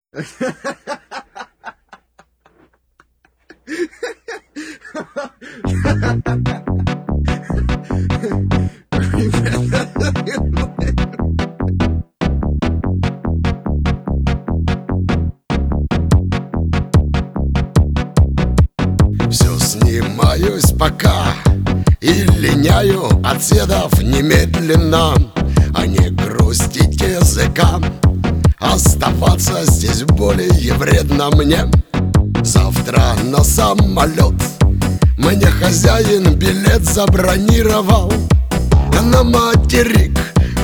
Все снимаюсь пока и линяю от седов немедленно, а не грустить языка. Оставаться здесь более вредно мне. Завтра на самолет мне хозяин билет забронировал. На материк,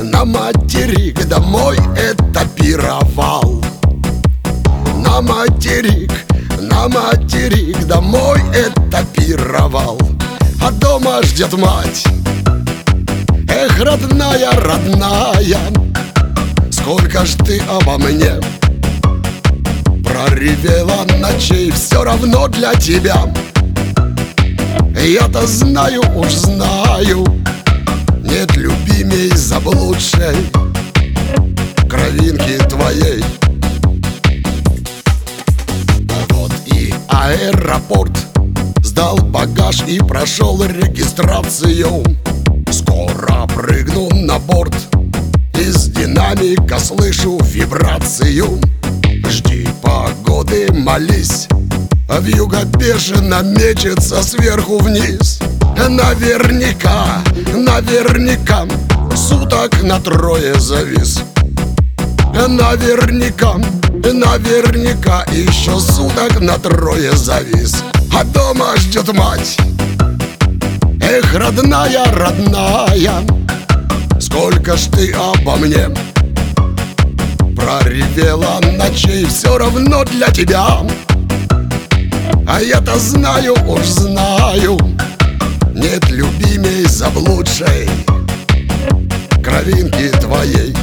домой этапировал. На материк, домой этапировал. А дома ждет мать. Эх, родная, родная, сколько ж ты обо мне проревела ночей, все равно для тебя. Я-то знаю, уж знаю, нет любимей заблудшей кровинки твоей. Вот и аэропорт, сдал багаж и прошел регистрацию. Скоро прыгну на борт, из динамика слышу вибрацию. Жди погоды, молись, вьюга бешено мечется сверху вниз. Наверняка суток на трое завис. Наверняка еще суток на трое завис. А дома ждет мать. Эх, родная, родная, сколько ж ты обо мне проревела ночей, все равно для тебя. А я-то знаю, уж знаю, нет любимей заблудшей кровинки твоей.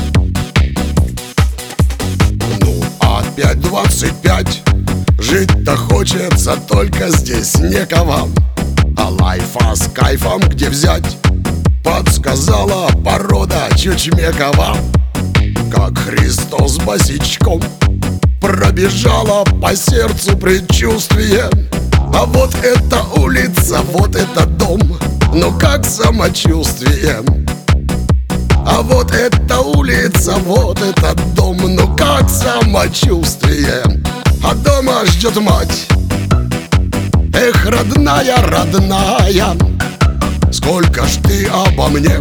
Ну, опять 25, жить-то хочется, только здесь некого. А лайфа с кайфом где взять, подсказала порода Чучмекова. Как Христос босичком пробежала по сердцу предчувствие. А вот эта улица, вот этот дом, ну как самочувствие. А вот эта улица, вот этот дом, ну как самочувствие. А дома ждет мать. Эх, родная, родная, сколько ж ты обо мне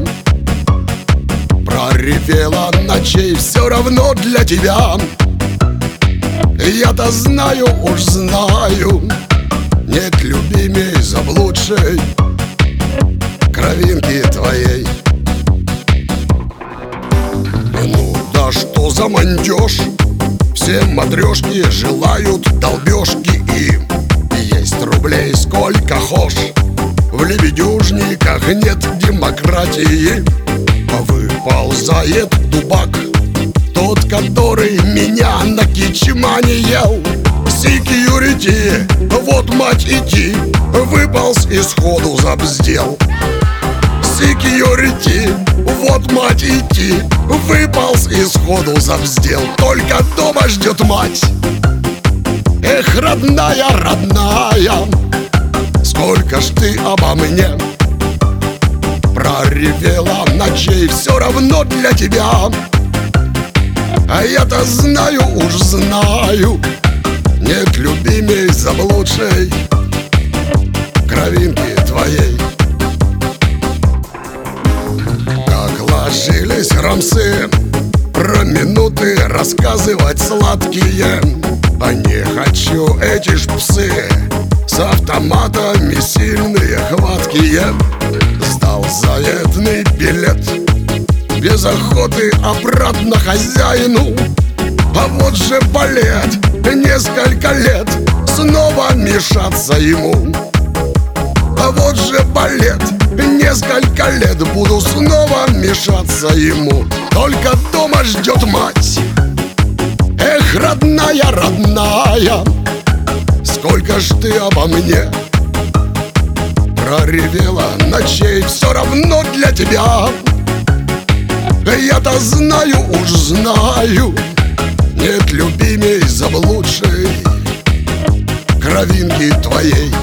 проревела ночей, все равно для тебя. Я-то знаю, уж знаю, нет любимей заблудшей кровинки твоей. Ну да что за мандеж, все матрешки желают долбежки. И есть рублей сколько хошь, в лебедюжниках нет демократии. Выползает дубак, тот, который меня на кичмане ел. Секьюрити, вот мать идти, выполз и сходу забздел. Секьюрити, вот мать идти, выполз и сходу забздел. Только дома ждет мать. Эх, родная, родная, сколько ж ты обо мне проревела ночей, все равно для тебя. А я-то знаю, уж знаю, нет любимей заблудшей кровинки твоей. Как ложились рамсы про минуты рассказывать сладкие, а не хочу эти ж псы с автоматами сильные, хваткие. Сдал заветный билет, без охоты обратно хозяину. А вот же балет, несколько лет снова мешаться ему. А вот же балет, несколько лет буду снова мешаться ему. Только дома ждет мать. Эх, родная, родная, сколько ж ты обо мне проревела ночей, все равно для тебя. Я-то знаю, уж знаю, нет любимей заблудшей кровинки твоей.